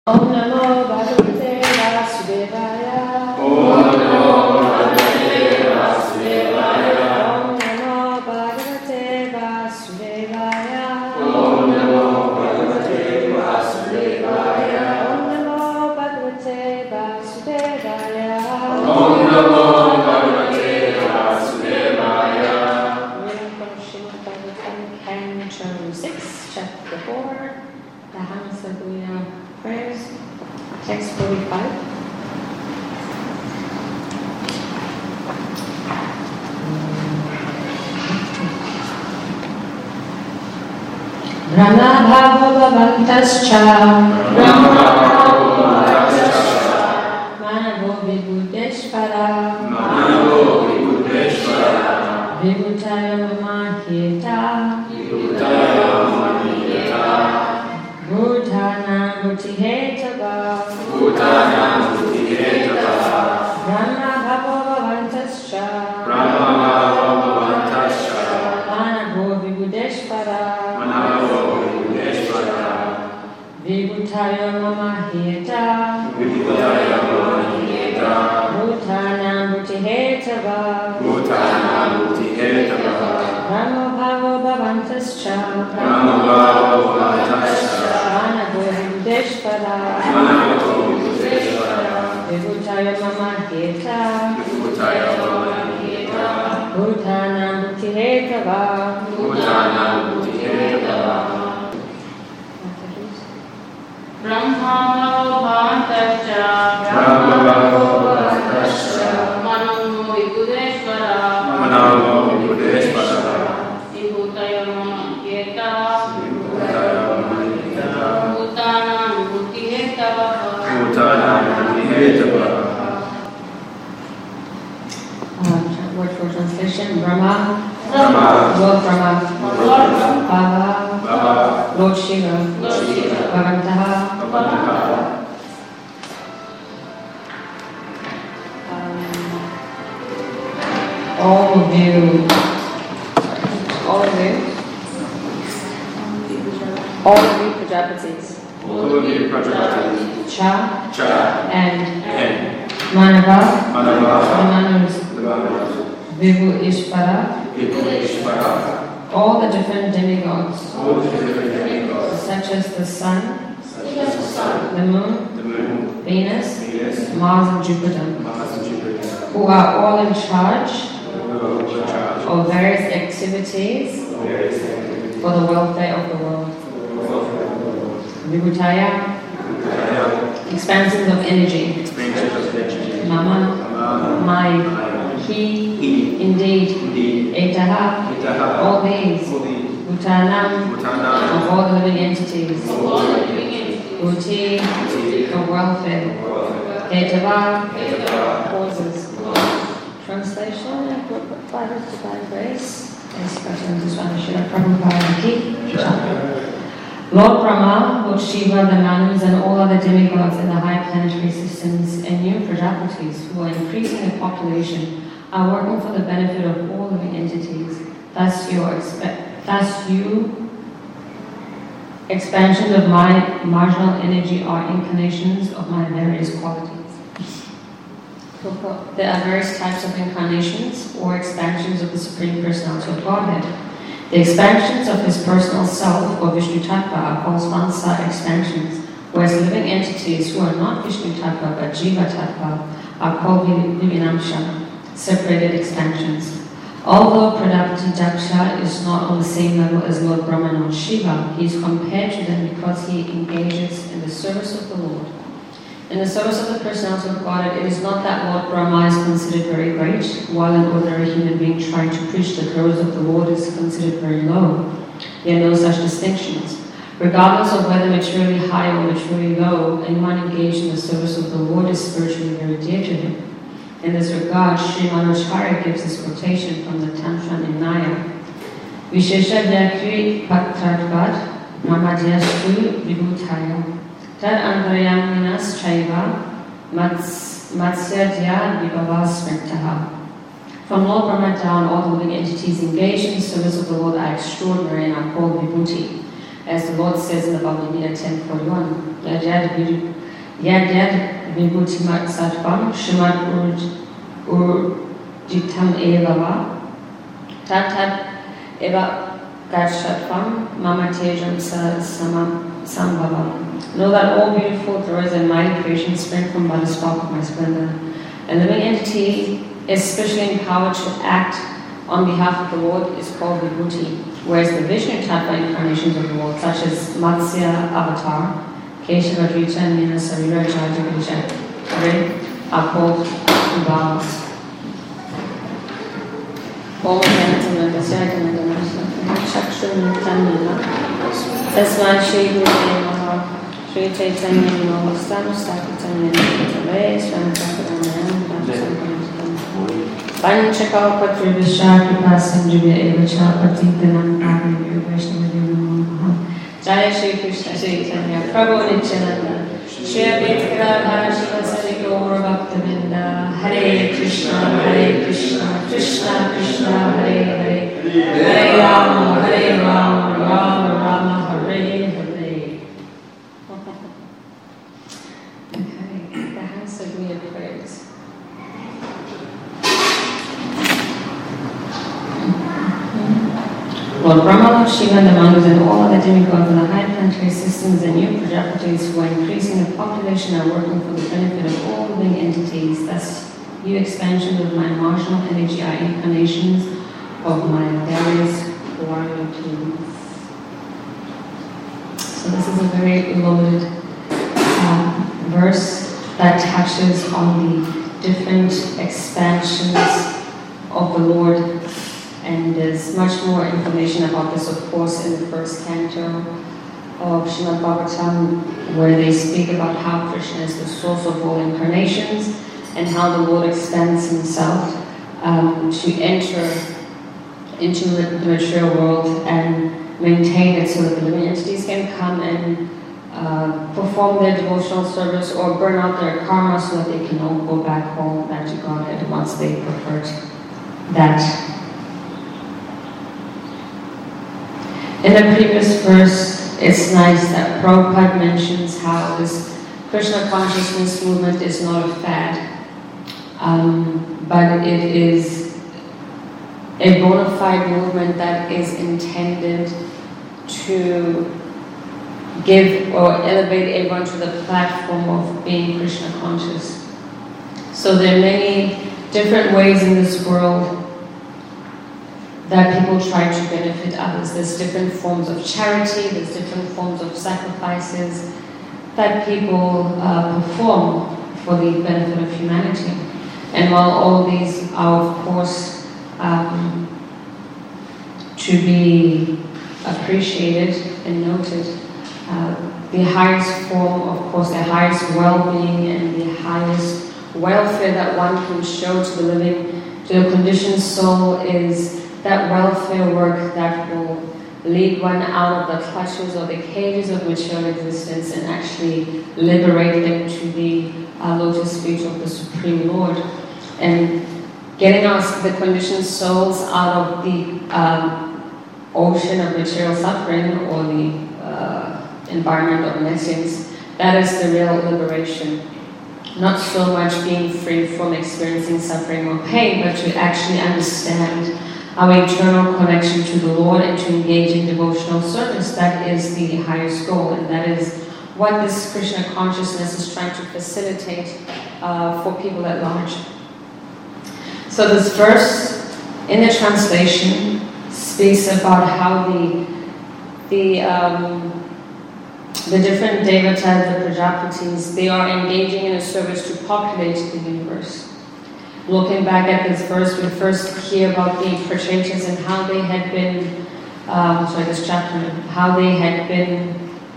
Om Namo Bhagavate Vasudevaya. Om Namo Bhagavate Vasudevaya. Om Namo Bhagavate Vasudevaya. Om Namo Bhagavate Vasudevaya. Om Namo Bhagavate Vasudevaya. Om Namo Bhagavate Vasudevaya. Reading from Srimad Bhagavatam, Canto 6, Chapter 4, the Hamsa prayers, text 45. Brahma bhavavantascha Manavo vibhudeshvara Vibhutaya mamahita Bhutana Mutihetava Brahma bhavavantascha Manavo vibhudeshvara Vibhutaya mamahita Bhutana Mutihetava Brahma bhavavantascha Manavo vibhudeshvara Vibhutaya mamahita Bhutana Mutihetava Brahma bhavavantascha Manavo vibhudeshvara Vibhutaya mamahita Bhutana Mutihetava Word for translation: Brahma, Brahma, Lord Brahma, Bhava, Bhava, Lord Shiva, Bhavantaha, all of you, Prajapatis, Cha, and Manava, the Manus, Vibhu Ishvara, all the different demigods, such as the sun, the moon, Venus, Mars and Jupiter, who are all in charge of various activities for the welfare of the world. Vibhutaya, expansions of energy. Mama, my, he, indeed, etaha, all these, Bhutanam, of all the living entities, Bhuti, for welfare, Ketava, causes. Translation by His Divine Grace, Srila Prabhupada Ki Jai. Lord Brahma, Lord Shiva, the Manus, and all other demigods in the high planetary systems and new Prajapatis who are increasing in population are working for the benefit of all living entities. Thus, expansions of my marginal energy are incarnations of my various qualities. There are various types of incarnations or expansions of the Supreme Personality of Godhead. The expansions of his personal self, or Vishnu Tattva, are called Svansa expansions, whereas living entities who are not Vishnu Tattva but Jiva Tattva are called Vivinamsha, separated expansions. Although Pradapati Daksha is not on the same level as Lord Brahma or Shiva, he is compared to them because he engages in the service of the Lord. In the service of the personality of God, it is not that Lord Brahma is considered very great, while an ordinary human being trying to preach the glories of the Lord is considered very low. There are no such distinctions. Regardless of whether materially high or materially low, anyone engaged in the service of the Lord is spiritually very dear to him. In this regard, Sri Manocharya gives this quotation from the Tantra Nirnaya. Vishesha Vyakri Patradvad Brahmadhyastu Vibhutaya Tad Antaryaminas Chaiva Matsyadya Vibhavasmritaha. From Lord Brahma down, all the living entities engaged in the service of the Lord are extraordinary and are called Vibhuti. As the Lord says in the Bhagavad Gita 10:41, Yad vibhutimat sattvam shrimad urjitam evava tat eva gatshatvam mama tejam sambhavam. Know that all beautiful glories and mighty creations spring from by the spark of my splendor. A living entity is specially empowered to act on behalf of the Lord is called Vibhuti, whereas the Vishnu Tattva incarnations of the world, such as Matsya Avatar, Keshava Dricha, and Nina Sarira Jaya are called Vibhavas. Om Janatana Dasyatana Danasana Chakshur Tanina Tasma Shri Guru Maha Shri Chaitanya Namastamu Sakitanya Namastamu Svantakadana Panchakalpatrivishya Kripasanjivya Evacha Patitanam Pavivya Vaishnavya Namaha Jaya Shri Krishna Chaitanya Prabhu Nityananda Shri Advaita Radha Shivasari Gaura Bhaktavinda Hare Krishna Krishna Krishna Hare Hare Hare Rama Rama Rama Hare Hare. Okay, the house of weird prayers. Lord Brahma, Lord Shiva, and the Manus, and all other demigods and the high planetary systems and new Prajapatis who are increasing the population are working for the benefit of all living entities. Thus, new expansions of my marginal energy are incarnations of my various warrior teams. So this is a very loaded verse that touches on the different expansions of the Lord. And there's much more information about this, of course, in the first canto of Srimad Bhagavatam, where they speak about how Krishna is the source of all incarnations and how the Lord expands himself to enter into the material world and maintain it so that the living entities can come and perform their devotional service or burn out their karma so that they can all go back home, back to Godhead once they perfect that. In the previous verse, it's nice that Prabhupada mentions how this Krishna consciousness movement is not a fad, but it is a bona fide movement that is intended to give or elevate everyone to the platform of being Krishna conscious. So there are many different ways in this world that people try to benefit others. There's different forms of charity, there's different forms of sacrifices that people perform for the benefit of humanity. And while all these are, of course, to be appreciated and noted, the highest form, of course, the highest well-being and the highest welfare that one can show to the living, to the conditioned soul is that welfare work that will lead one out of the clutches or the cages of material existence and actually liberate them to the lotus feet of the Supreme Lord. And getting us, the conditioned souls, out of the ocean of material suffering or the environment of nescience, that is the real liberation. Not so much being free from experiencing suffering or pain, but to actually understand our eternal connection to the Lord and to engage in devotional service. That is the highest goal, and that is what this Krishna consciousness is trying to facilitate for people at large. So this verse in the translation speaks about how the different devatas, the Prajapatis, they are engaging in a service to populate the universe. Looking back at this verse, we first hear about the Prachetas and how they had been, this chapter, how they had been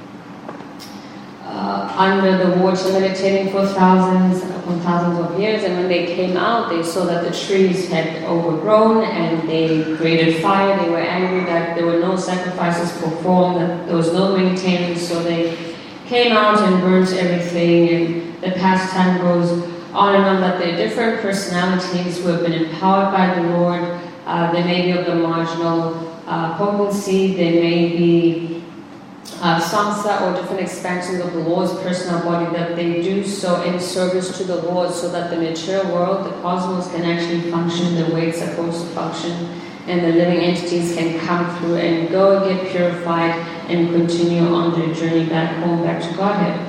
under the water meditating for thousands upon thousands of years, and when they came out, they saw that the trees had overgrown and they created fire. They were angry that there were no sacrifices performed, that there was no maintenance, so they came out and burnt everything, and the pastime goes on and on, that they're different personalities who have been empowered by the Lord. They may be of the marginal potency, they may be samsa or different expansions of the Lord's personal body, that they do so in service to the Lord so that the material world, the cosmos, can actually function the way it's supposed to function, and the living entities can come through and go get purified and continue on their journey back home, back to Godhead.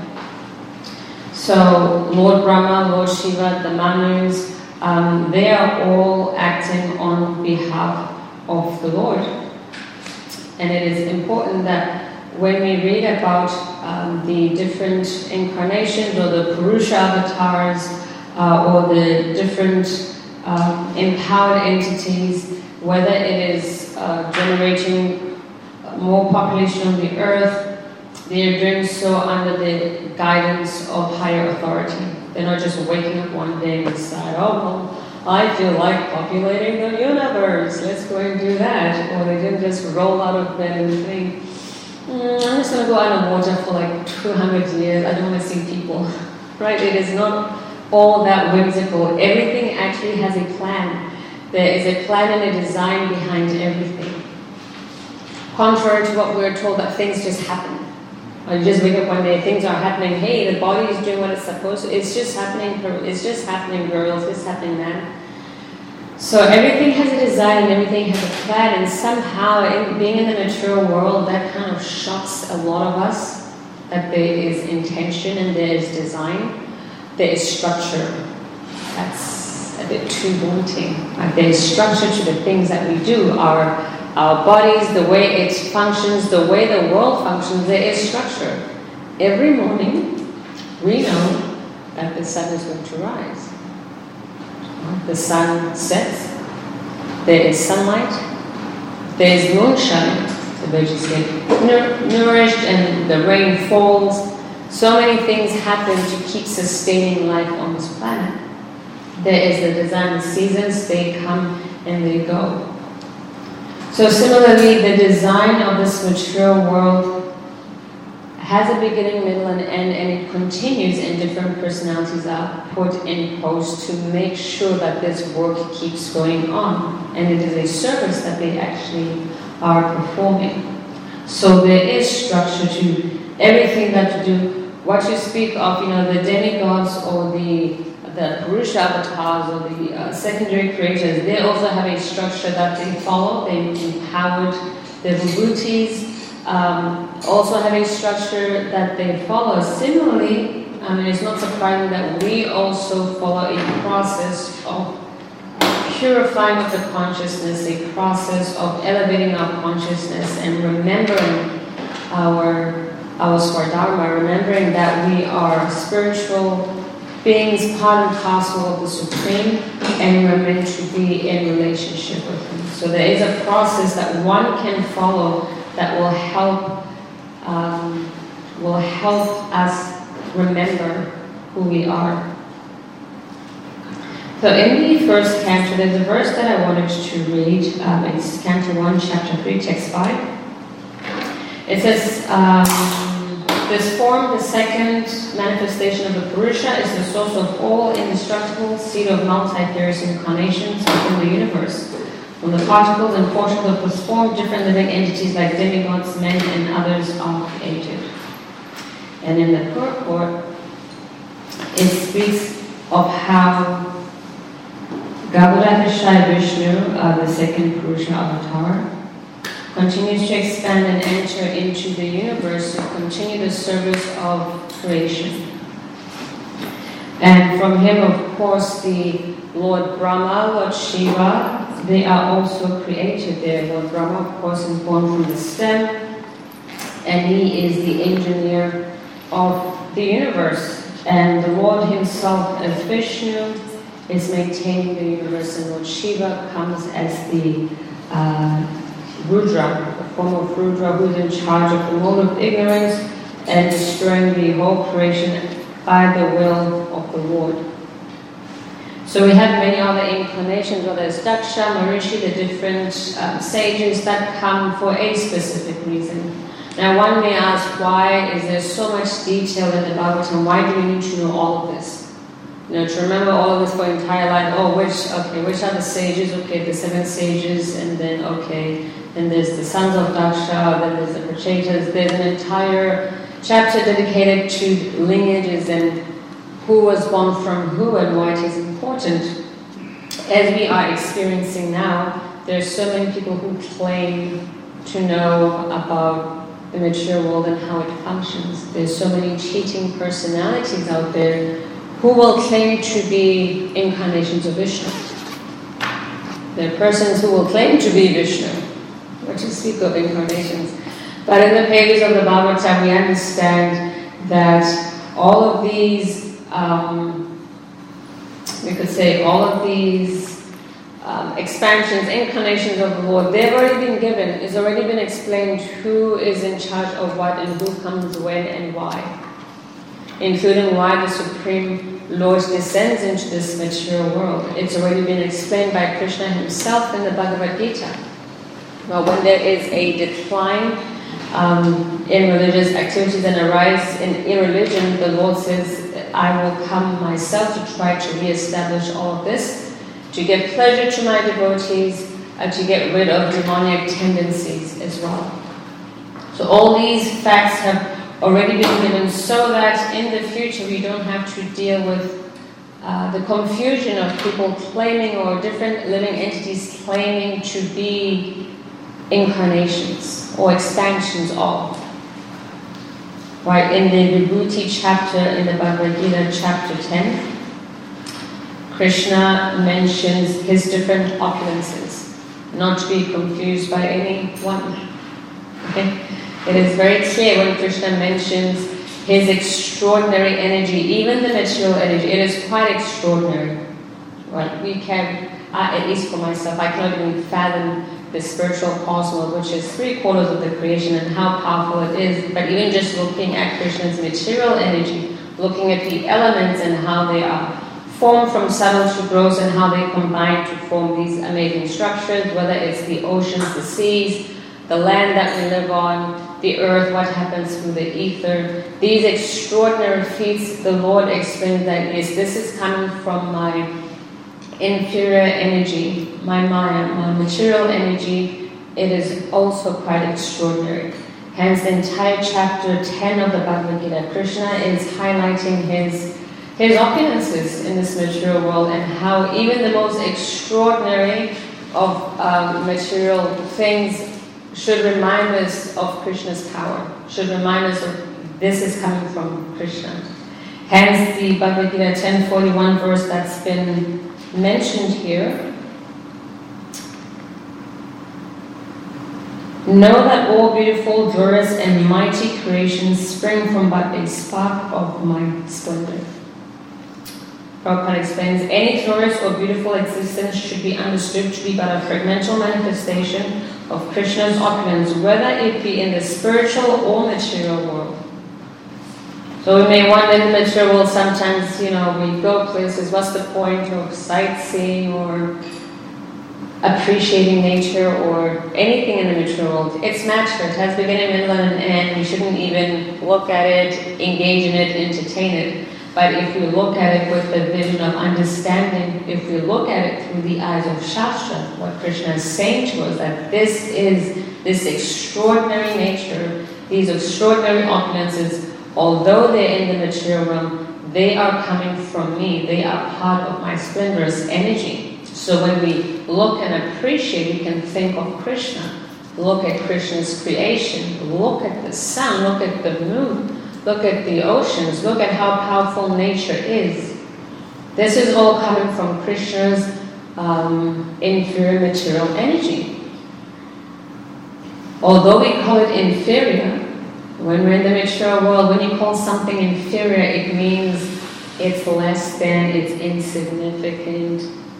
So Lord Brahma, Lord Shiva, the Manus, they are all acting on behalf of the Lord. And it is important that when we read about the different incarnations or the Purusha avatars or the different empowered entities, whether it is generating more population on the earth, they are doing so under the guidance of higher authority. They're not just waking up one day and decide, oh, well, I feel like populating the universe, let's go and do that. Or they didn't just roll out of bed and think, I'm just going to go out of water for like 200 years, I don't want to see people. Right? It is not all that whimsical. Everything actually has a plan. There is a plan and a design behind everything. Contrary to what we're told that things just happen. Or you just wake up one day, things are happening, hey, the body is doing what it's supposed to, it's just happening, girl, it's just happening, man. So everything has a design and everything has a plan, and somehow being in the material world, that kind of shocks a lot of us, that there is intention and there is design, there is structure. That's a bit too daunting. Like there is structure to the things that we do, our bodies, the way it functions, the way the world functions, there is structure. Every morning, we know that the sun is going to rise. The sun sets, there is sunlight, there is moonshine, the veggies get nourished and the rain falls. So many things happen to keep sustaining life on this planet. There is the design of seasons, they come and they go. So similarly, the design of this material world has a beginning, middle, and end, and it continues, and different personalities are put in post to make sure that this work keeps going on. And it is a service that they actually are performing. So there is structure to everything that you do. What you speak of, the demigods or the Purusha avatars or the secondary creators, they also have a structure that they follow. They empowered. The Vibhutis also have a structure that they follow. Similarly, it's not surprising that we also follow a process of purifying of the consciousness, a process of elevating our consciousness and remembering our Swardharma, remembering that we are spiritual beings, part and parcel of the Supreme, and we're meant to be in relationship with Him. So there is a process that one can follow that will help us remember who we are. So in the first canto, there's a verse that I wanted to read. It's Canto 1, Chapter 3, Text 5. It says, this form, the second manifestation of the Purusha, is the source of all indestructible, seed of multifarious incarnations within the universe. From the particles and portions of this form, different living entities like demigods, men, and others are created. And in the purport, it speaks of how Gauradishaya Vishnu, the second Purusha avatar, continues to expand and enter into the universe to continue the service of creation. And from him, of course, the Lord Brahma, Lord Shiva, they are also created there. Lord Brahma, of course, is born from the stem, and he is the engineer of the universe. And the Lord himself, as Vishnu, is maintaining the universe, and Lord Shiva comes as the Rudra, the form of Rudra, who is in charge of the mode of ignorance and destroying the whole creation by the will of the Lord. So we have many other incarnations, whether it's Daksha, Maharishi, the different sages that come for a specific reason. Now one may ask, why is there so much detail in the Bhagavatam? Why do we need to know all of this? To remember all of this for entire life. Which are the sages? Okay, the 7 sages, and then then there's the sons of Daksha, then there's the Prachetas. There's an entire chapter dedicated to lineages and who was born from who and why it is important. As we are experiencing now, there's so many people who claim to know about the mature world and how it functions. There's so many cheating personalities out there who will claim to be incarnations of Vishnu. There are persons who will claim to be Vishnu, which is speak of incarnations. But in the pages of the Bhagavatam, we understand that all of these, we could say, all of these expansions, incarnations of the Lord, they've already been given. It's already been explained who is in charge of what and who comes when and why, including why the Supreme Lord descends into this material world. It's already been explained by Krishna himself in the Bhagavad Gita. Now, when there is a decline in religious activities and a rise in irreligion, the Lord says, I will come myself to try to re-establish all of this, to give pleasure to my devotees, and to get rid of demonic tendencies as well. So all these facts have already been given so that in the future we don't have to deal with the confusion of people claiming, or different living entities claiming to be incarnations or expansions of. Right, in the Vibhuti chapter in the Bhagavad Gita, chapter 10, Krishna mentions his different opulences, not to be confused by anyone. Okay? It is very clear when Krishna mentions his extraordinary energy, even the material energy, it is quite extraordinary. Right? We can, at least for myself, I cannot even fathom the spiritual cosmos, which is 3/4 of the creation, and how powerful it is. But even just looking at Krishna's material energy, looking at the elements and how they are formed from subtle to gross and how they combine to form these amazing structures, whether it's the oceans, the seas, the land that we live on, the earth, what happens through the ether. These extraordinary feats, the Lord explains that, yes, this is coming from my inferior energy, my Maya, my material energy. It is also quite extraordinary. Hence, the entire chapter 10 of the Bhagavad Gita, Krishna is highlighting his opulences in this material world, and how even the most extraordinary of material things should remind us of Krishna's power, should remind us of this is coming from Krishna. Hence, the Bhagavad Gita 10:41 verse that's been mentioned here. Know that all beautiful, glorious and mighty creations spring from but a spark of my splendor. Prabhupada explains, any glorious or beautiful existence should be understood to be but a fragmental manifestation of Krishna's opulence, whether it be in the spiritual or material world. So we may wonder in the material world sometimes, we go places, what's the point of sightseeing or appreciating nature or anything in the material world? It's matter, it has beginning, middle, and an end. We shouldn't even look at it, engage in it, entertain it. But if we look at it with the vision of understanding, if we look at it through the eyes of Shastra, what Krishna is saying to us, that this is this extraordinary nature, these extraordinary opulences, although they're in the material realm, they are coming from me. They are part of my splendorous energy. So when we look and appreciate, we can think of Krishna. Look at Krishna's creation. Look at the sun. Look at the moon. Look at the oceans. Look at how powerful nature is. This is all coming from Krishna's inferior material energy. Although we call it inferior, when we're in the material world, when you call something inferior, it means it's less than, it's insignificant.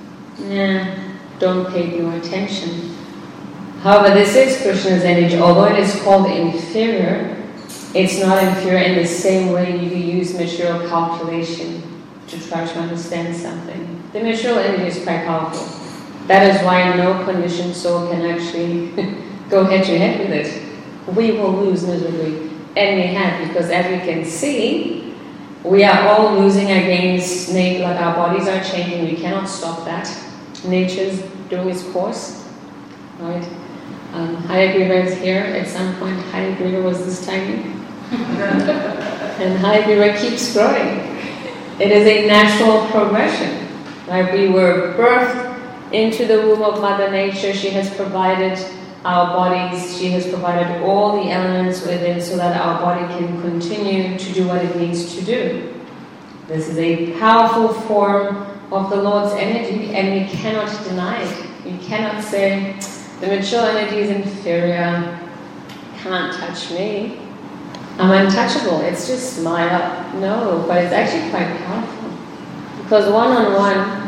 Don't pay no attention. However, this is Krishna's energy. Although it is called inferior, it's not inferior in the same way you use material calculation to try to understand something. The material energy is quite powerful. That is why no conditioned soul can actually go head to head with it. We will lose miserably. And we have, because as we can see, we are all losing against nature, like our bodies are changing, we cannot stop that. Nature's doing its course, right? Hayagriva is here. At some point, Hayagriva was this tiny. And Hayagriva keeps growing. It is a natural progression. Right? We were birthed into the womb of Mother Nature. She has provided our bodies. She has provided all the elements within so that our body can continue to do what it needs to do. This is a powerful form of the Lord's energy, and we cannot deny it. We cannot say, the mature energy is inferior, can't touch me, I'm untouchable, it's just Maya. No, but it's actually quite powerful. Because one-on-one,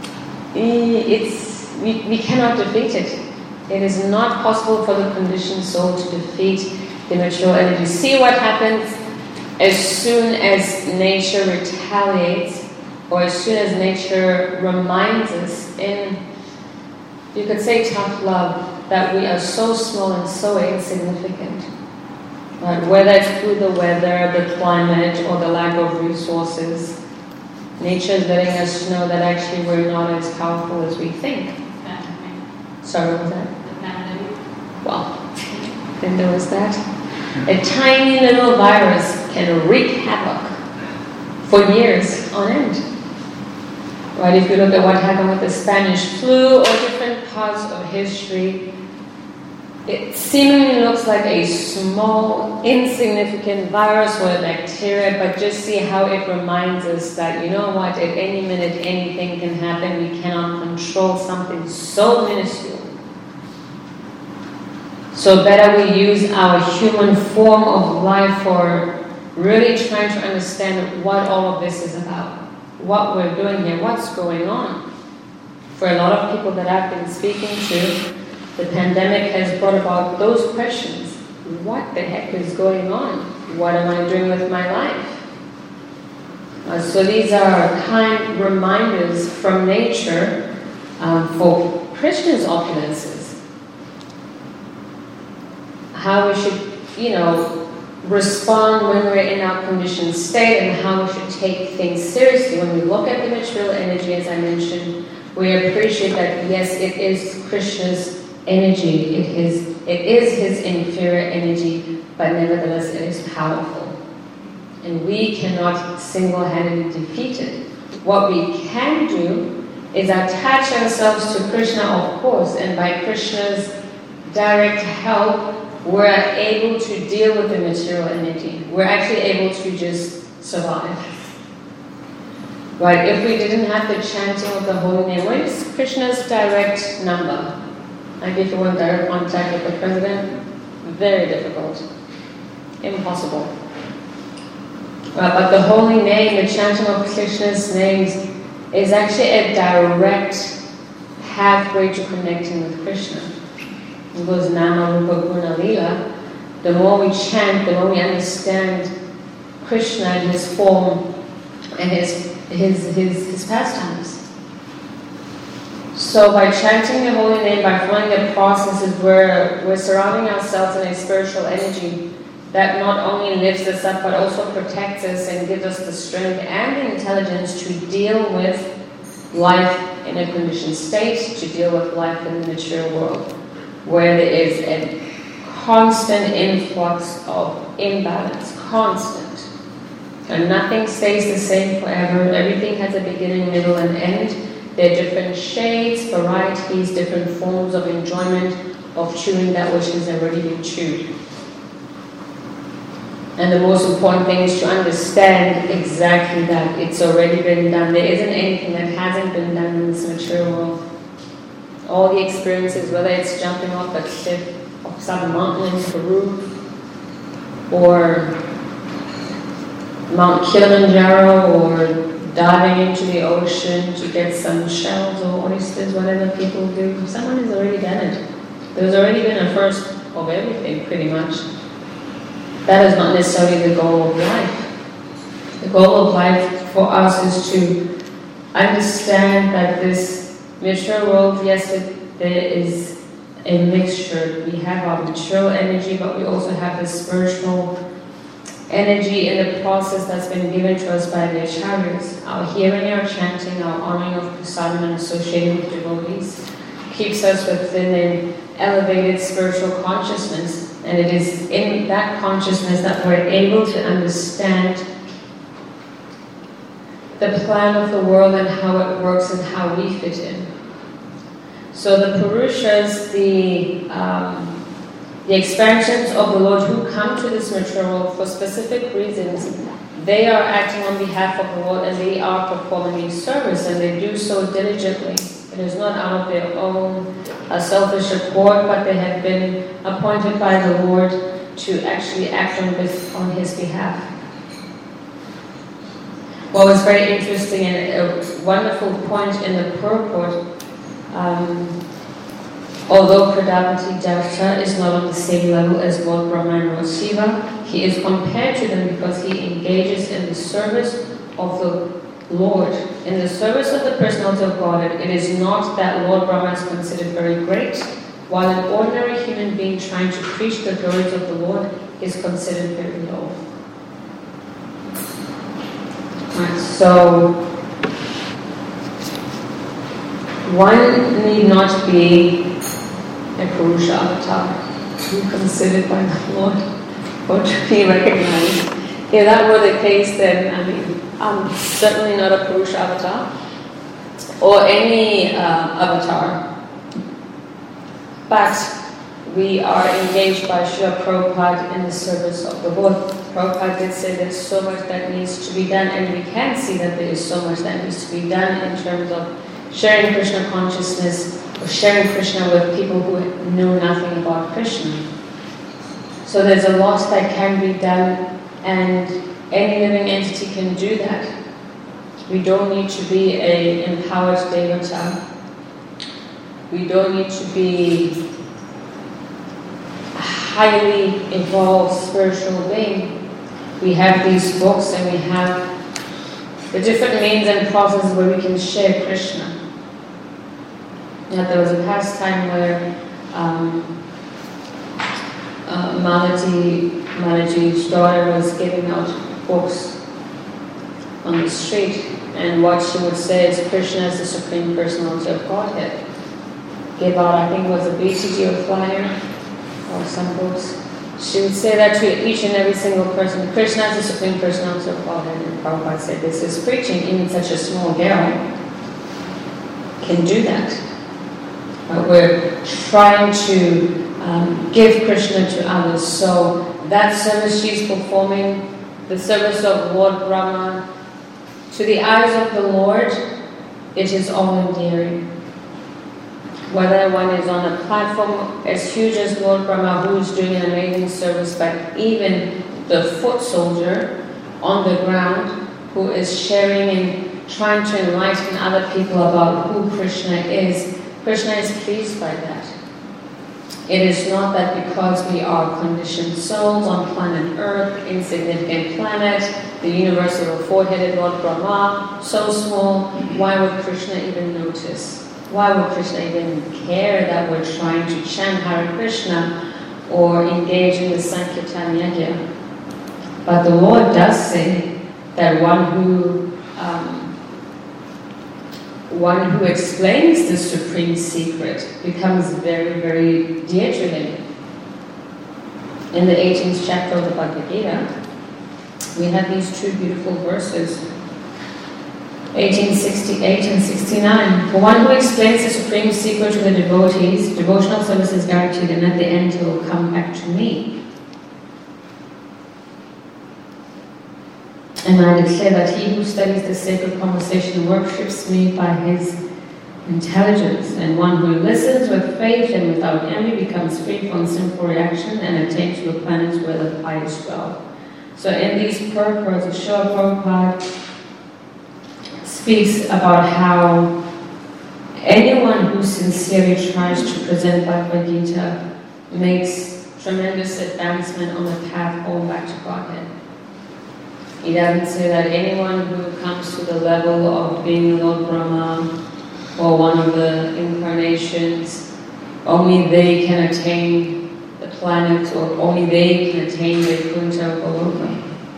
we cannot defeat it. It is not possible for the conditioned soul to defeat the mature energy. See what happens as soon as nature retaliates, or as soon as nature reminds us in, you could say, tough love, that we are so small and so insignificant. Right? Whether it's through the weather, the climate, or the lack of resources, nature is letting us know that actually we're not as powerful as we think. Sorry, what was that? Well, then there was that. A tiny little virus can wreak havoc for years on end. Right? If you look at what happened with the Spanish flu or different parts of history, it seemingly looks like a small, insignificant virus or a bacteria, but just see how it reminds us that, you know what, at any minute anything can happen. We cannot control something so minuscule. So better we use our human form of life for really trying to understand what all of this is about, what we're doing here, what's going on. For a lot of people that I've been speaking to, the pandemic has brought about those questions. What the heck is going on? What am I doing with my life? So these are kind reminders from nature for Krishna's opulences. How we should, respond when we're in our conditioned state, and how we should take things seriously. When we look at the material energy, as I mentioned, we appreciate that, yes, it is Krishna's energy. It is his inferior energy, but nevertheless it is powerful. And we cannot single-handedly defeat it. What we can do is attach ourselves to Krishna, of course, and by Krishna's direct help, we're able to deal with the material energy. We're actually able to just survive. Right? If we didn't have the chanting of the holy name, what is Krishna's direct number? Like if you want direct contact with the president, very difficult. Impossible. But the holy name, the chanting of Krishna's names, is actually a direct pathway to connecting with Krishna. It goes Nama Rupa Guna Lila. The more we chant, the more we understand Krishna and his form and his pastimes. So by chanting the holy name, by following the processes, we're surrounding ourselves in a spiritual energy that not only lifts us up but also protects us and gives us the strength and the intelligence to deal with life in a conditioned state, to deal with life in the material world, where there is a constant influx of imbalance, constant. And nothing stays the same forever. Everything has a beginning, middle, and end. There are different shades, varieties, different forms of enjoyment of chewing that which has already been chewed. And the most important thing is to understand exactly that it's already been done. There isn't anything that hasn't been done in this material world. All the experiences, whether it's jumping off a cliff of some mountain in Peru, or Mount Kilimanjaro, or diving into the ocean to get some shells or oysters, whatever people do, someone has already done it. There's already been a first of everything, pretty much. That is not necessarily the goal of life. The goal of life for us is to understand that this material world, yes, there is a mixture. We have our material energy, but we also have the spiritual energy in the process that's been given to us by the acharyas. Our hearing, our chanting, our honoring of prasadam and associating with devotees keeps us within elevated spiritual consciousness, and it is in that consciousness that we're able to understand the plan of the world and how it works and how we fit in. So the Purushas, the expansions of the Lord who come to this material world for specific reasons, they are acting on behalf of the Lord and they are performing service, and they do so diligently. It is not out of their own selfish accord, but they have been appointed by the Lord to actually act on His behalf. What was very interesting and a wonderful point in the purport, although Pradapati Devta is not on the same level as Lord Brahma and Lord Shiva, he is compared to them because he engages in the service of the Lord, in the service of the personality of Godhead. It is not that Lord Brahma is considered very great, while an ordinary human being trying to preach the glories of the Lord is considered very low. Right, so one need not be a Purusha avatar to be considered by the Lord or to be recognized. If that were the case, then I'm certainly not a Purusha avatar or any avatar. But we are engaged by Srila Prabhupada in the service of the Lord. Prabhupada did say there's so much that needs to be done, and we can see that there is so much that needs to be done in terms of sharing Krishna consciousness or sharing Krishna with people who know nothing about Krishna. So there's a lot that can be done, and any living entity can do that. We don't need to be an empowered devata. We don't need to be a highly evolved spiritual being. We have these books and we have the different means and processes where we can share Krishna. Now, there was a past time where Malaji's daughter was giving out books on the street, and what she would say is Krishna is the Supreme Personality of Godhead. Gave out, I think it was a BTG or flyer or some books. She would say that to each and every single person, Krishna is the Supreme Personality of Godhead. And Prabhupada said, this is preaching. Even such a small girl can do that. We're trying to give Krishna to others. So that service she's performing, the service of Lord Brahma, to the eyes of the Lord, it is all endearing. Whether one is on a platform as huge as Lord Brahma, who is doing an amazing service, but even the foot soldier on the ground who is sharing and trying to enlighten other people about who Krishna is pleased by that. It is not that because we are conditioned souls on planet Earth, insignificant planet, the universal four-headed Lord Brahma, so small, why would Krishna even notice? Why would Krishna even care that we're trying to chant Hare Krishna or engage in the Sankirtan Yajna? But the Lord does say that one who explains the supreme secret becomes very, very dear to him. In the 18th chapter of the Bhagavad Gita, we have these two beautiful verses, 1868 and 69. For one who explains the supreme secret to the devotees, devotional service is guaranteed, and at the end he will come back to me. And I declare that he who studies the sacred conversation worships me by his intelligence, and one who listens with faith and without envy becomes free from sinful reaction and attains to the planets where the pious dwell. So in these purports, Srila Prabhupada speaks about how anyone who sincerely tries to present Bhagavad Gita makes tremendous advancement on the path home back to Godhead. He doesn't say that anyone who comes to the level of being Lord Brahma or one of the incarnations, only they can attain the planet, or only they can attain Vaikuntha or Goloka.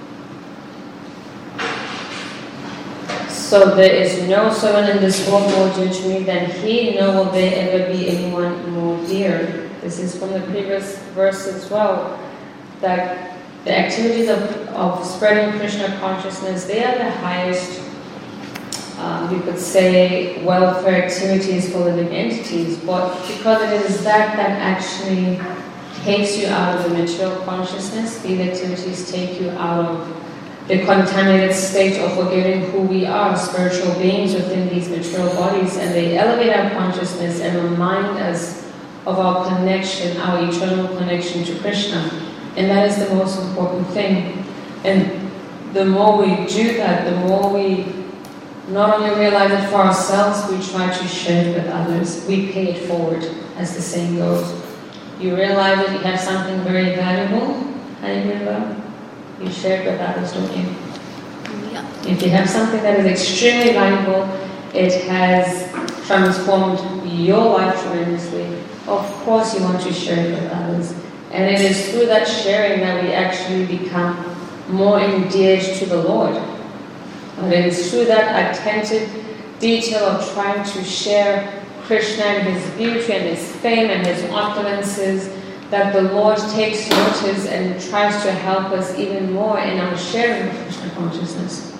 So there is no servant in this world more dear to me than he, nor will there ever be anyone more dear. This is from the previous verse as well, that the activities of spreading Krishna consciousness, they are the highest, you could say, welfare activities for living entities, but because it is that actually takes you out of the material consciousness, these activities take you out of the contaminated state of forgetting who we are, spiritual beings within these material bodies, and they elevate our consciousness and remind us of our connection, our eternal connection to Krishna. And that is the most important thing. And the more we do that, the more we not only realize it for ourselves, we try to share it with others. We pay it forward, as the saying goes. You realize that you have something very valuable, you share it with others, don't you? Yeah. If you have something that is extremely valuable, it has transformed your life tremendously, of course you want to share it with others. And it is through that sharing that we actually become more endeared to the Lord. And it is through that attentive detail of trying to share Krishna and his beauty and his fame and his opulences that the Lord takes notice and tries to help us even more in our sharing of Krishna consciousness.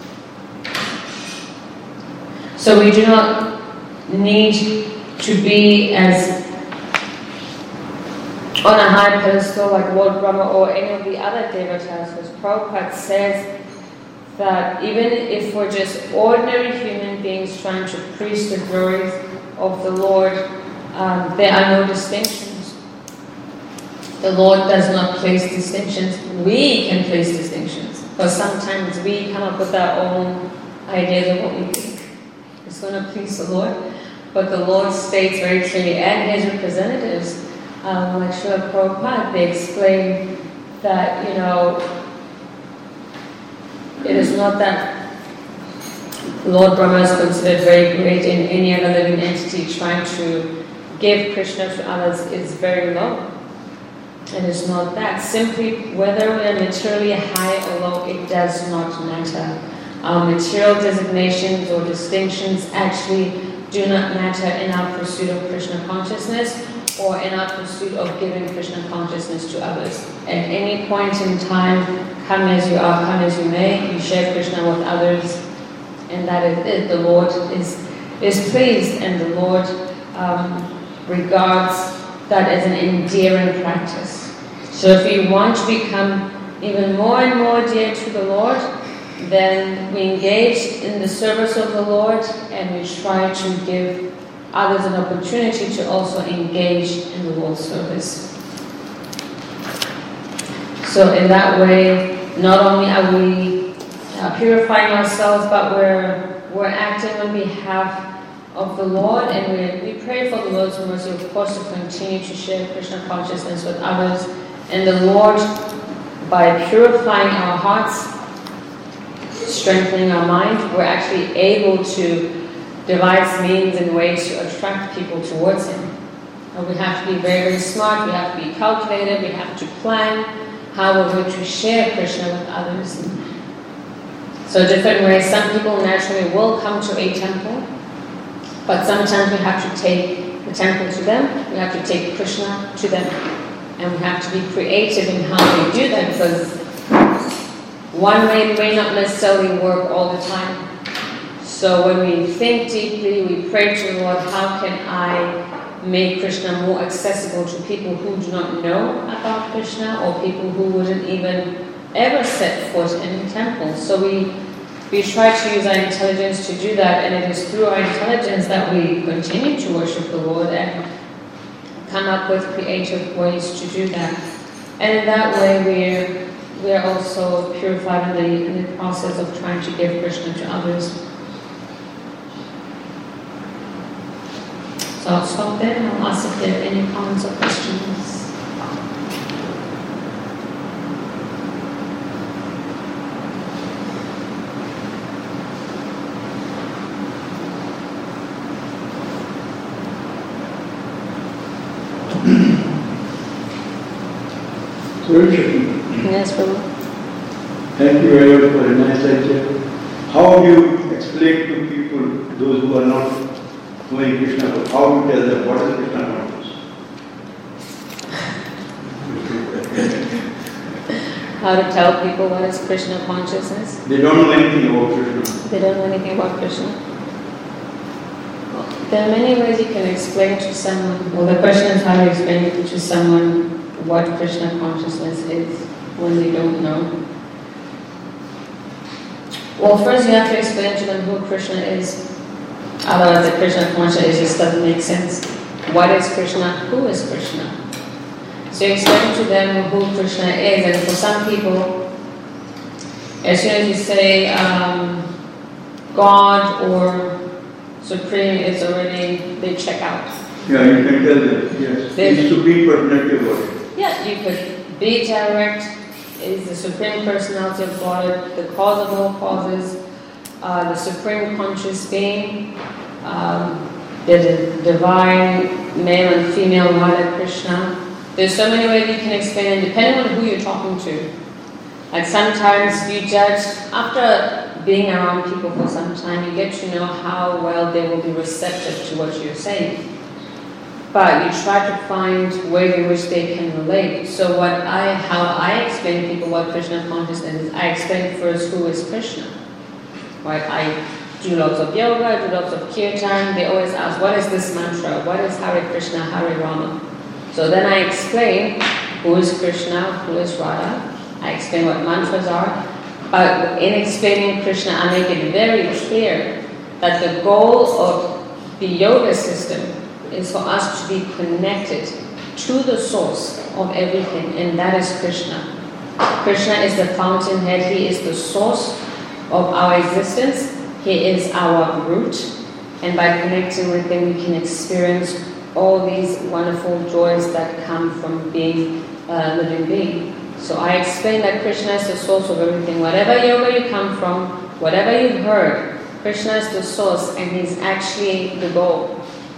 So we do not need to be as on a high pedestal like Lord Brahma or any of the other devatas, because Prabhupada says that even if we're just ordinary human beings trying to preach the glories of the Lord, there are no distinctions. The Lord does not place distinctions. We can place distinctions, because sometimes we come up with our own ideas of what we think is going to please the Lord. But the Lord states very clearly, and his representatives, like Srila Prabhupada, they explain that, it is not that Lord Brahma is considered very great in any other living entity. Trying to give Krishna to others is very low. It is not that. Simply, whether we are materially high or low, it does not matter. Our material designations or distinctions actually do not matter in our pursuit of Krishna consciousness or in our pursuit of giving Krishna consciousness to others. At any point in time, come as you are, come as you may, you share Krishna with others, and that is it. The Lord is pleased, and the Lord regards that as an endearing practice. So if we want to become even more and more dear to the Lord, then we engage in the service of the Lord, and we try to give others an opportunity to also engage in the Lord's service. So in that way, not only are we purifying ourselves, but we're acting on behalf of the Lord, and we pray for the Lord's mercy, of course, to continue to share Krishna consciousness with others. And the Lord, by purifying our hearts, strengthening our mind, we're actually able to devise means and ways to attract people towards Him. And we have to be very, very smart, we have to be calculated, we have to plan how we're going to share Krishna with others. So different ways. Some people naturally will come to a temple, but sometimes we have to take the temple to them, we have to take Krishna to them. And we have to be creative in how we do that, because one way may not necessarily work all the time. So when we think deeply, we pray to the Lord, how can I make Krishna more accessible to people who do not know about Krishna, or people who wouldn't even ever set foot in the temple. So we try to use our intelligence to do that, and it is through our intelligence that we continue to worship the Lord and come up with creative ways to do that. And in that way we're also purified in the process of trying to give Krishna to others. So I'll stop there and I'll ask if there are any comments or questions. Yes, Prabhu. Thank you very much for a nice lecture. How do you explain to people, those who are not knowing Krishna, how do you tell them what is Krishna consciousness? how to tell people what is Krishna consciousness. They don't know anything about Krishna. They don't know anything about Krishna. There are many ways you can explain to someone. Well, the question is how to explain to someone what Krishna consciousness is when they don't know. Well, first you have to explain to them who Krishna is. Otherwise, the Krishna consciousness just doesn't make sense. What is Krishna? Who is Krishna? So you explain to them who Krishna is, and for some people, as soon as you say God or Supreme, it's already, they check out. Yeah, you can tell them, yes. He's Supreme Personality of God. Yeah, you could be direct, is the Supreme Personality of God, the cause of all causes, the Supreme Conscious Being, there's a divine male and female Radha Krishna. There's so many ways you can explain it depending on who you're talking to. Like sometimes you judge, after being around people for some time, you get to know how well they will be receptive to what you're saying. But you try to find ways in which they can relate. So how I explain to people what Krishna consciousness is, I explain first who is Krishna. Right? I do lots of yoga, I do lots of kirtan. They always ask, what is this mantra? What is Hare Krishna, Hare Rama? So then I explain who is Krishna, who is Radha. I explain what mantras are. But in explaining Krishna, I make it very clear that the goal of the yoga system is for us to be connected to the source of everything, and that is Krishna. Krishna is the fountainhead. He is the source of our existence. He is our root, and by connecting with Him, we can experience all these wonderful joys that come from being a living being. So I explain that Krishna is the source of everything. Whatever yoga you come from, whatever you've heard, Krishna is the source, and He's actually the goal.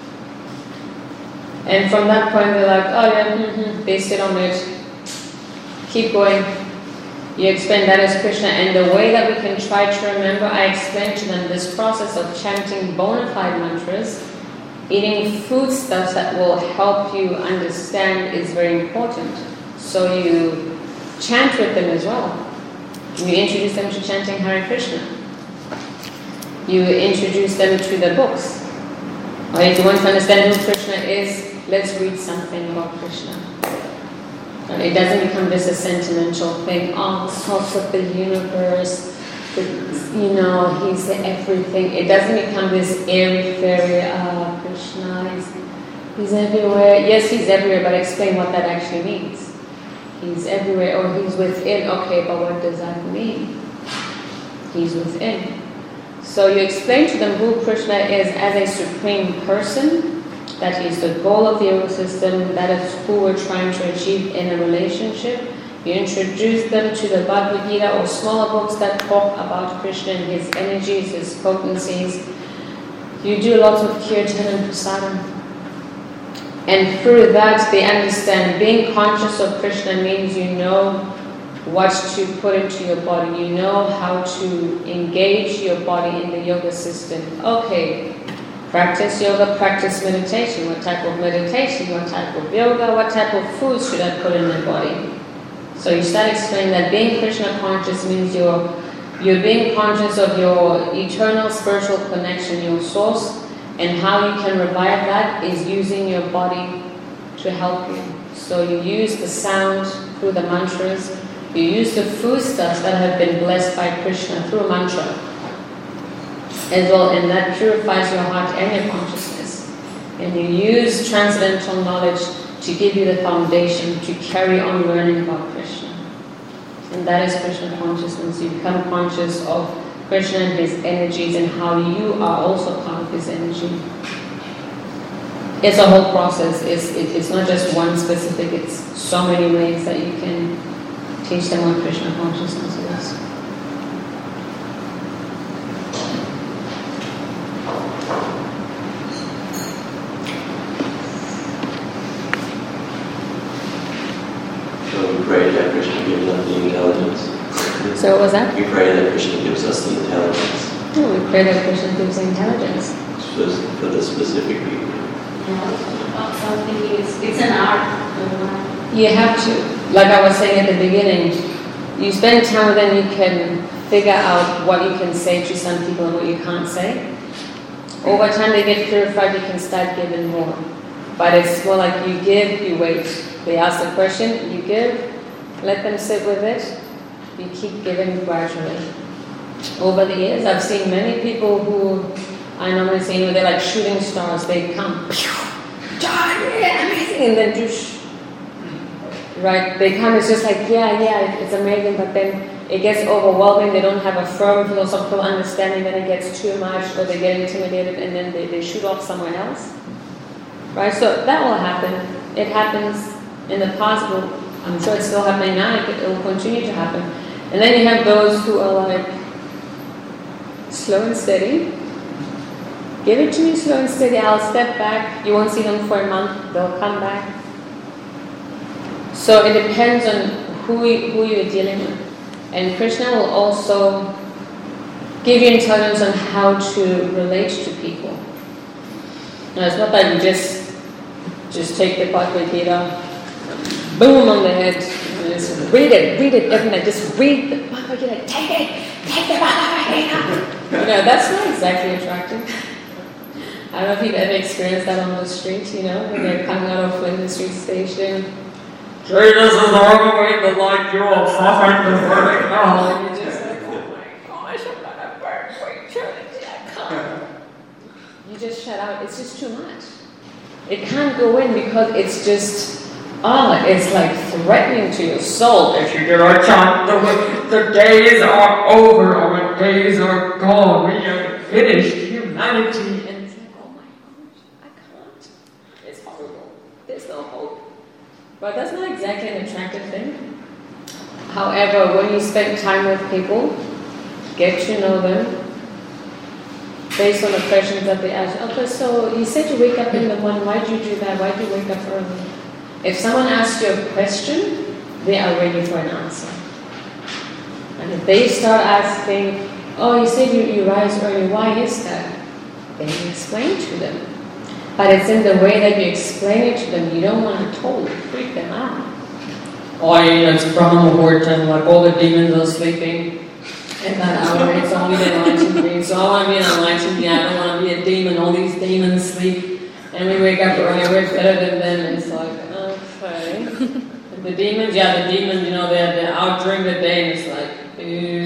And from that point, they're like, oh yeah, they sit on it. Keep going. You explain that is Krishna, and the way that we can try to remember, I explain to them this process of chanting bona fide mantras, eating foodstuffs that will help you understand is very important. So you chant with them as well. You introduce them to chanting Hare Krishna. You introduce them to the books. Or if you want to understand who Krishna is, let's read something about Krishna. It doesn't become just a sentimental thing, oh, the source of the universe, He's everything. It doesn't become this airy-fairy, Krishna, he's everywhere. Yes, He's everywhere, but explain what that actually means. He's everywhere, or He's within. Okay, but what does that mean? He's within. So you explain to them who Krishna is as a supreme person, that He's the goal of the yoga system, that is who we're trying to achieve in a relationship. You introduce them to the Bhagavad Gita or smaller books that talk about Krishna and His energies, His potencies. You do lots of kirtan and prasadam. And through that, they understand being conscious of Krishna means you know what to put into your body. You know how to engage your body in the yoga system. Okay, practice yoga, practice meditation. What type of meditation? What type of yoga? What type of food should I put in my body? So you start explaining that being Krishna conscious means you're being conscious of your eternal spiritual connection, your source, and how you can revive that is using your body to help you. So you use the sound through the mantras, you use the foodstuffs that have been blessed by Krishna through a mantra as well, and that purifies your heart and your consciousness. And you use transcendental knowledge to give you the foundation to carry on learning about Krishna. And that is Krishna consciousness. You become conscious of Krishna and His energies and how you are also part of His energy. It's a whole process. It's not just one specific, it's so many ways that you can teach them what Krishna consciousness is. So we pray that Krishna gives us the intelligence. So what was that? We pray that Krishna gives us the intelligence. Oh, we pray that Krishna gives intelligence. For the specific people. Something it's an art. You have to. Like I was saying at the beginning, you spend time with them, you can figure out what you can say to some people and what you can't say. Over time they get purified, you can start giving more. But it's more like you give, you wait. They ask a question, you give, let them sit with it, you keep giving gradually. Over the years, I've seen many people who I normally say, they're like shooting stars. They come, and then just, right? They come, it's just like, yeah, it's amazing, but then it gets overwhelming. They don't have a firm philosophical understanding, then it gets too much, or they get intimidated, and then they shoot off somewhere else. Right? So that will happen. It happens in the past, I'm sure it's still happening now, it will continue to happen. And then you have those who are like, slow and steady. Give it to me slow and steady, I'll step back. You won't see them for a month, they'll come back. So it depends on who you're dealing with. And Krishna will also give you intelligence on how to relate to people. Now it's not that you just take the Bhagavad Gita, boom on the head, and just read it every night. Just read the Bhagavad Gita, take the Bhagavad Gita. That's not exactly attractive. I don't know if you've ever experienced that on the street, when they're coming out of Flinders Street Station. Jesus is the way to like you are suffering the burning hell. And you're just like, oh my gosh, I'm gonna burn for eternity, I can't. You just shut out, it's just too much. It can't go in because it's just, it's like threatening to your soul. If you do a chant, the days are over, our days are gone, we have finished humanity. And it's like, oh my gosh, I can't. It's horrible. There's no hope. But that's not exactly an attractive thing. However, when you spend time with people, get to know them, based on the questions that they ask. Okay, so you said you wake up in the morning, why do you do that? Why do you wake up early? If someone asks you a question, they are ready for an answer. And if they start asking, oh, you said you rise early, why is that? Then you explain to them. But it's in the way that you explain it to them, you don't want to totally freak them out. Oh, it's Brahma Muhurta, like all the demons are sleeping. At that hour, it's only the enlightened being. So I want to be an enlightened being. I don't want to be a demon. All these demons sleep, and we wake up early. We're better than them. And it's like, okay. The demons, they're out during the day, and it's like,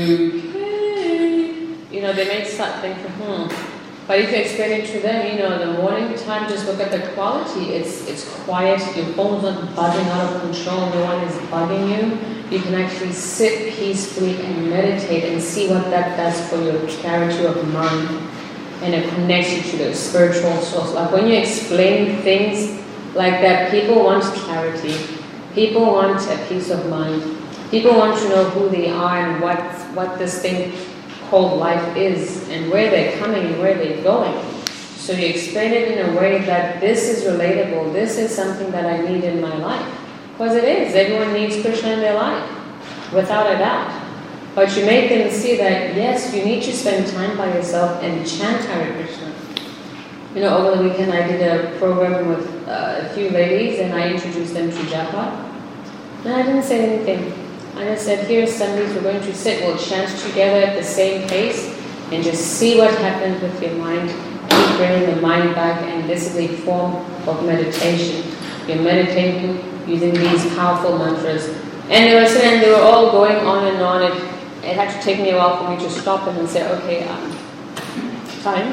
okay. They may start thinking, But if you explain it to them, in the morning time, just look at the quality. It's quiet. Your phone's not buzzing out of control. No one is bugging you. You can actually sit peacefully and meditate and see what that does for your clarity of mind, and it connects you to the spiritual source. Like when you explain things like that, people want clarity. People want a peace of mind. People want to know who they are and what this thing called life is, and where they're coming and where they're going. So you explain it in a way that this is relatable. This is something that I need in my life. Because it is. Everyone needs Krishna in their life, without a doubt. But you make them see that, yes, you need to spend time by yourself and chant Hare Krishna. Over the weekend I did a program with a few ladies, and I introduced them to japa. And I didn't say anything. I just said, here's somebody, we're going to sit, we'll chant together at the same pace, and just see what happens with your mind. Keep bringing the mind back, and this is a form of meditation. You're meditating using these powerful mantras. And they were all going on and on. It had to take me a while for me to stop them and say, okay, time?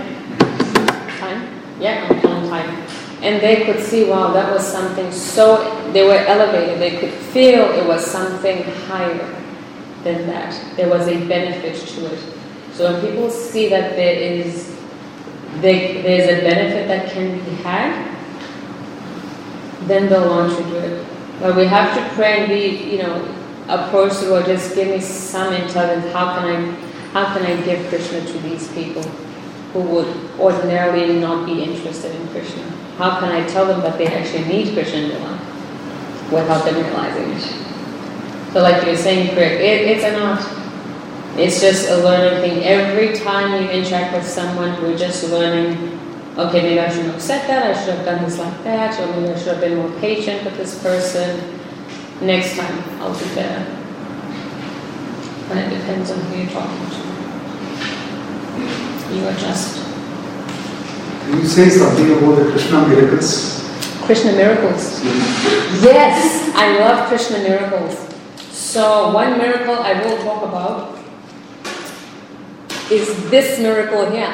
Yeah, I'm on time. And they could see, wow, that was something they were elevated. They could feel it was something higher than that. There was a benefit to it. So when people see that there's a benefit that can be had, then they'll want to do it. But we have to pray and be, approach the Lord, just give me some intelligence. How can I give Krishna to these people who would ordinarily not be interested in Krishna? How can I tell them that they actually need Krishna in their life without them realizing it? So like you were saying, it's an art. It's just a learning thing. Every time you interact with someone, we're just learning, okay, maybe I shouldn't have said that, I should have done this like that, or maybe I should have been more patient with this person. Next time, I'll do better. But it depends on who you're talking to. You adjust. Can you say something about the Krishna miracles? Krishna miracles. Yes, I love Krishna miracles. So one miracle I will talk about is this miracle here.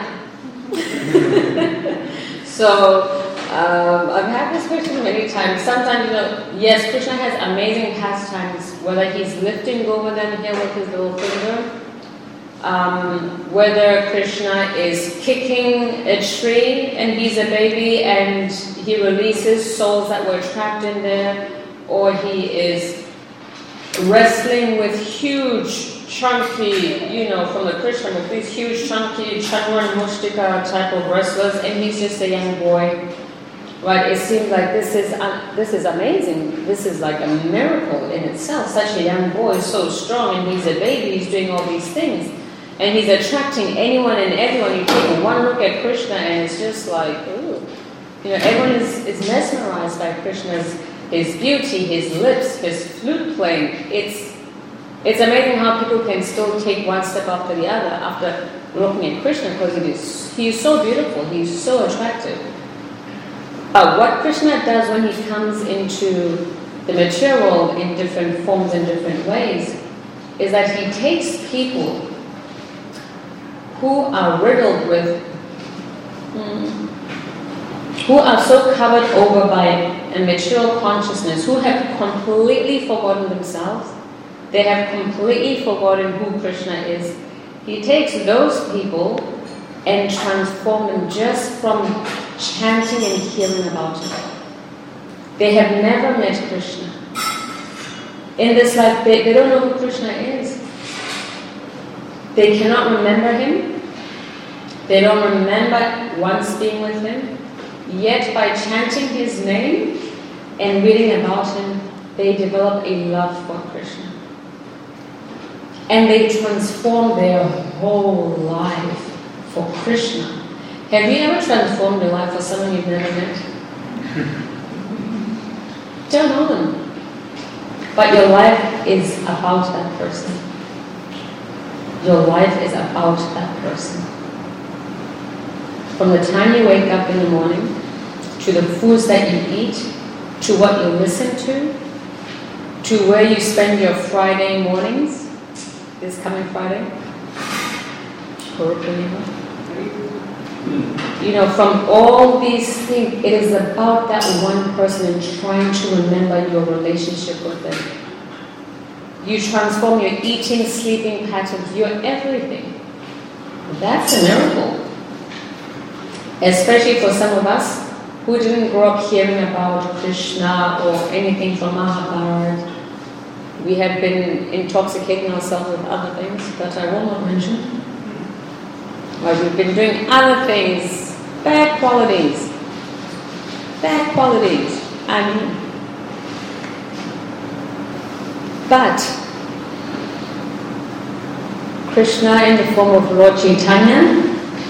So I've had this question many times. Sometimes, yes, Krishna has amazing pastimes, whether he's lifting Govardhan here with his little finger, whether Krishna is kicking a tree and he's a baby and he releases souls that were trapped in there, or he is wrestling with huge, chunky, from the Krishna, with these huge, chunky Chandra and Mushtika type of wrestlers, and he's just a young boy. Right? It seems like this is amazing. This is like a miracle in itself. Such a young boy, so strong, and he's a baby, he's doing all these things. And he's attracting anyone and everyone. You take one look at Krishna and it's just like, ooh. Everyone is mesmerized by Krishna's his beauty, his lips, his flute playing. It's amazing how people can still take one step after the other after looking at Krishna, because he's so beautiful, he's so attractive. What Krishna does when he comes into the material world in different forms and different ways is that he takes people who are riddled with, who are so covered over by a material consciousness, who have completely forgotten themselves, they have completely forgotten who Krishna is. He takes those people and transforms them just from chanting and hearing about him. They have never met Krishna. In this life, they don't know who Krishna is. They cannot remember him. They don't remember once being with him. Yet by chanting his name and reading about him, they develop a love for Krishna. And they transform their whole life for Krishna. Have you ever transformed your life for someone you've never met? Don't know them. But your life is about that person. Your life is about that person. From the time you wake up in the morning, to the foods that you eat, to what you listen to where you spend your Friday mornings, this coming Friday, from all these things, it is about that one person and trying to remember your relationship with them. You transform your eating, sleeping patterns, your everything. That's a miracle. Especially for some of us who didn't grow up hearing about Krishna or anything from Mahabharata. We have been intoxicating ourselves with other things that I will not mention. We've been doing other things, bad qualities, I mean. But Krishna in the form of Lord Chaitanya,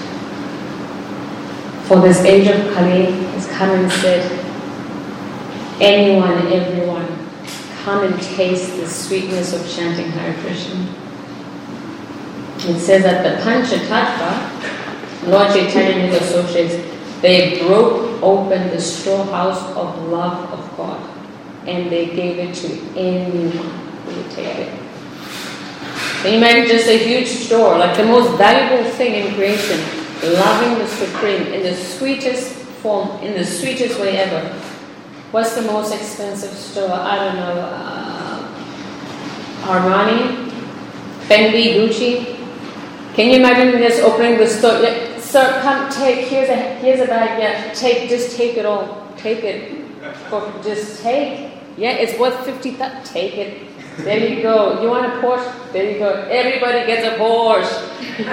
for this age of Kali, has come and said, anyone, everyone, come and taste the sweetness of chanting Hare Krishna. It says that the Panchatattva, Lord Chaitanya and his associates, they broke open the storehouse of love of God and they gave it to anyone who would take it. Can you imagine just a huge store, like the most valuable thing in creation, loving the Supreme in the sweetest form, in the sweetest way ever. What's the most expensive store? I don't know. Armani? Fendi? Gucci? Can you imagine just opening the store? Yeah, sir, come take, here's a bag, yeah, just take it all. Take it. Just take. Yeah, it's worth 50,000. Take it. There you go. You want a Porsche? There you go. Everybody gets a Porsche.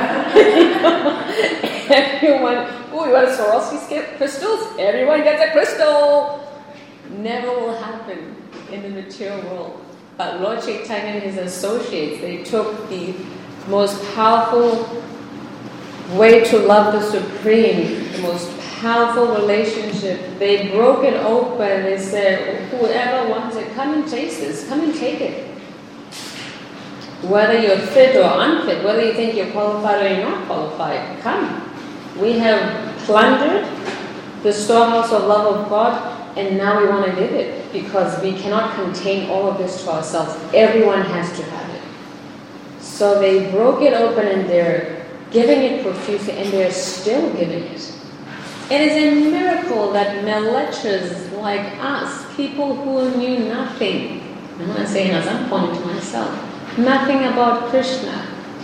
Everyone. Oh, you want a Swarovski crystals? Everyone gets a crystal. Never will happen in the material world. But Lord Chaitanya and his associates, they took the most powerful way to love the Supreme, the most powerful relationship. They broke it open. They said, whoever wants it, come and taste this. Come and take it. Whether you're fit or unfit, whether you think you're qualified or you're not qualified, come. We have plundered the storehouse of love of God, and now we want to give it, because we cannot contain all of this to ourselves. Everyone has to have it. So they broke it open and they're giving it profusely, and they're still giving it. It is a miracle that Melechers like us, people who knew nothing, I'm not saying us, I'm pointing to myself, nothing about Krishna,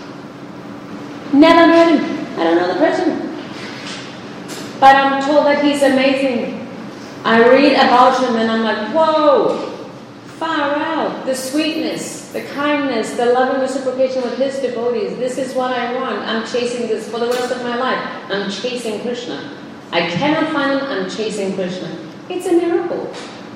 never met him, I don't know the person, but I'm told that he's amazing. I read about him and I'm like, whoa, far out, the sweetness, the kindness, the loving reciprocation with his devotees. This is what I want. I'm chasing this for the rest of my life. I'm chasing Krishna. I cannot find him, I'm chasing Krishna. It's a miracle.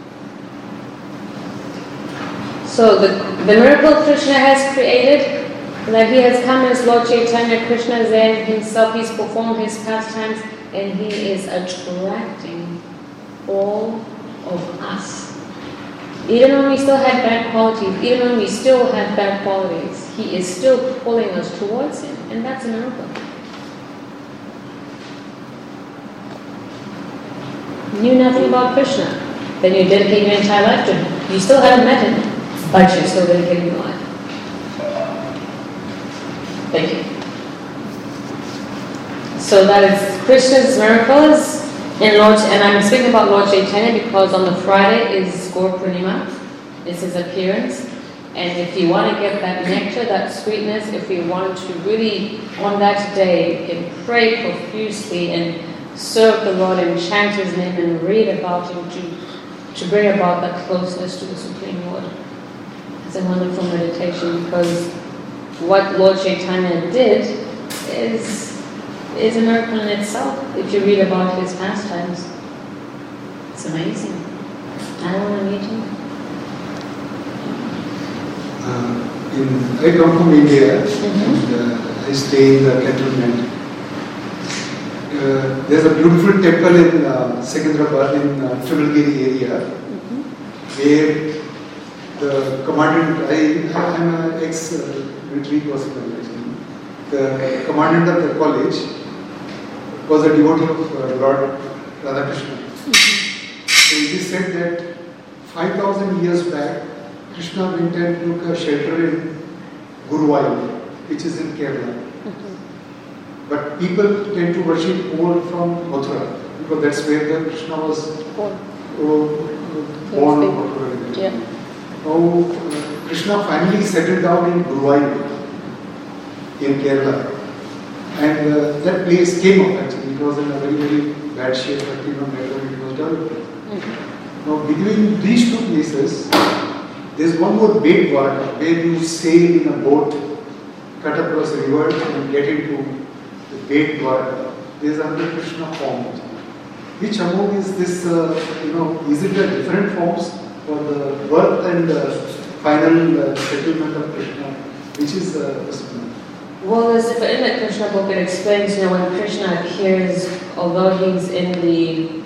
So the miracle Krishna has created, that he has come as Lord Chaitanya, Krishna is there himself, he's performed his pastimes, and he is attracting all of us. Even when we still had bad qualities, even when we still have bad qualities, he is still pulling us towards him, and that's a miracle. Knew nothing about Krishna, then you dedicate your entire life to him. You still haven't met him, but you're still dedicating your life. Thank you. So that is Krishna's miracles in Lord, and I'm speaking about Lord Chaitanya because on the Friday is Gaur Purnima. It's his appearance. And if you want to get that nectar, that sweetness, if you want to really, on that day, you can pray profusely and serve the Lord and chant his name and read about him to bring about that closeness to the Supreme Lord. It's a wonderful meditation because what Lord Chaitanya did is a miracle in itself. If you read about his pastimes, it's amazing. I don't want to meet him. I come from India and I stay in the cantonment. There's a beautiful temple in Secunderabad in Chulagiri area where the commandant, I'm an ex-military person actually. The commandant of the college was a devotee of Lord Radhakrishna. So it is said that 5,000 years back, Krishna went and took a shelter in Guruvayur, which is in Kerala. But people tend to worship more from Mathura, because that's where the Krishna was born. Yeah. Now, Krishna finally settled down in Guruvayur, in Kerala. And that place came up actually. It was in a very, very bad shape, but later it was developed. Now, between these two places, there's one more big water where you sail in a boat, cut across a river and get into the big water. There's another Krishna form. Which among is this, is it the different forms for the birth and final settlement of Krishna? Which is this one? Well, in the Krishna book, it explains, when Krishna appears, although he's in the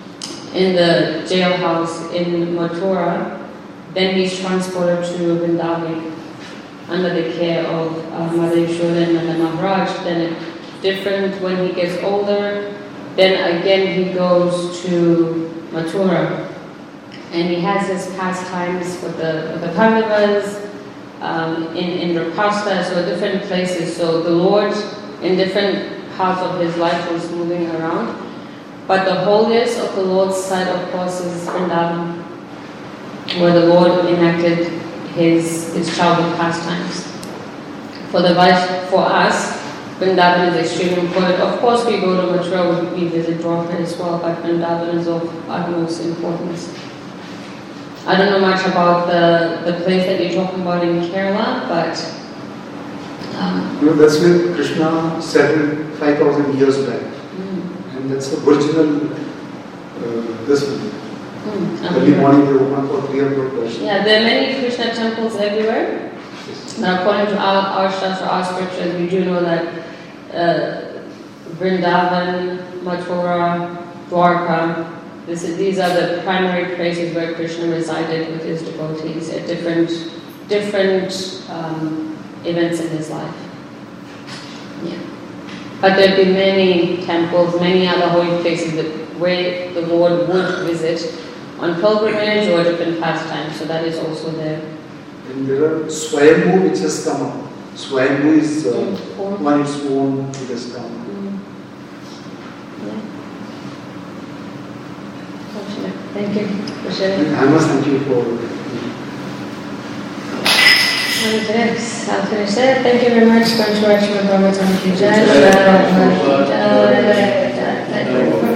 jailhouse in Mathura, then he's transported to Vrindavan under the care of Mother Yashoda and Nanda Maharaj. Then it's different when he gets older. Then again he goes to Mathura, and he has his pastimes with the Pandavas in Indraprastha, so different places. So the Lord in different parts of his life was moving around. But the holiest of the Lord's side, of course, is Vrindavan, where the Lord enacted his childhood pastimes. For us, Vrindavan is extremely important. Of course, we go to Mathura, we visit Dwarka as well, but Vrindavan is of utmost importance. I don't know much about the place that you're talking about in Kerala, but that's where Krishna settled 5,000 years back. And that's the original this one. Early morning they open for 300 darshan. Yeah, there are many Krishna temples everywhere. Now, according to our Shastra, our scriptures, we do know that Vrindavan, Mathura, Dwarka, these are the primary places where Krishna resided with his devotees at different events in his life. Yeah. But there'd be many temples, many other holy places where the Lord would visit on pilgrimage or different pastimes. So that is also there. And there are Swayambhu which has come up. Swayambhu is on its own, it has come up. Thank you for sharing. I must thank you for. I'll finish there. Thank you very much. Thank you.